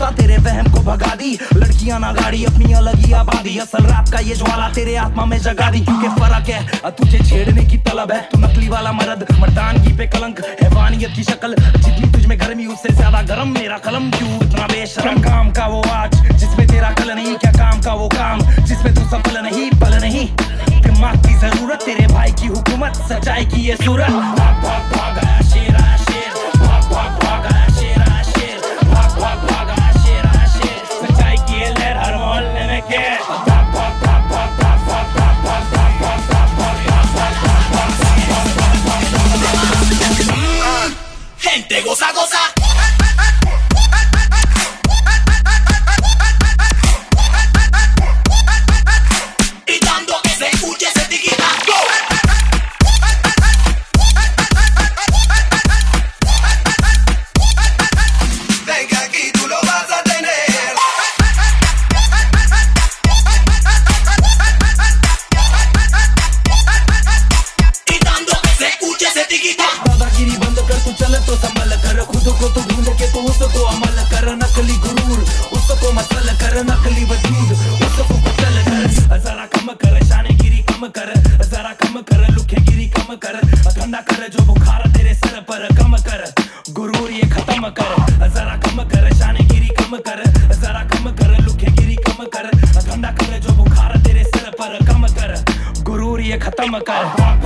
गुस्सा तेरे वहम को भगा दी। लड़कियां ना गाड़ी अपनी अलग ही आबादी, असल रात का ये ज्वाला तेरे आत्मा में जगा दी। क्योंकि फर्क है तुझे छेड़ने की तलब है, तू नकली वाला मर्द मर्दानगी पे कलंक, हैवानियत की शक्ल। जितनी तुझ में गर्मी उससे ज्यादा गर्म मेरा कलम, क्यों इतना बेशरम। काम का वो आज जिसमें तेरा कल नहीं, क्या काम का वो काम जिसमें तू सफल नहीं पल नहीं। दिमाग की जरूरत तेरे भाई की हुकूमत, सच्चाई की ये सूरत। भाग भाग भाग आया शेर आया शेर, भाग भाग भाग आया शेर आया शेर, भाग भाग भाग आया शेर आया शेर। सच्चाई की ये लहर हर मोहल्ले में के। भाग भाग भाग भाग भाग भाग भाग भाग भाग भाग भाग भाग भाग। Gente goza goza. दादागिरी बंद कर, तू चल तो संभल कर, खुद को तो ढूंढ के तो उसको अमल कर। नकली गुरूर उसको मसल कर, नकली वजूद उसको कुचल कर। जरा कम कर शानेगिरी कम कर, जरा कम कर लुखेगिरी कम कर। ठंडा कर जो बुखार तेरे सर पर कम कर, गुरूर ये खत्म कर। जरा कम कर शानेगिरी कम कर, जरा कम कर लुखेगिरी कम कर। ठंडा कर जो बुखार तेरे सर पर कम कर, गुरूर ये खत्म कर।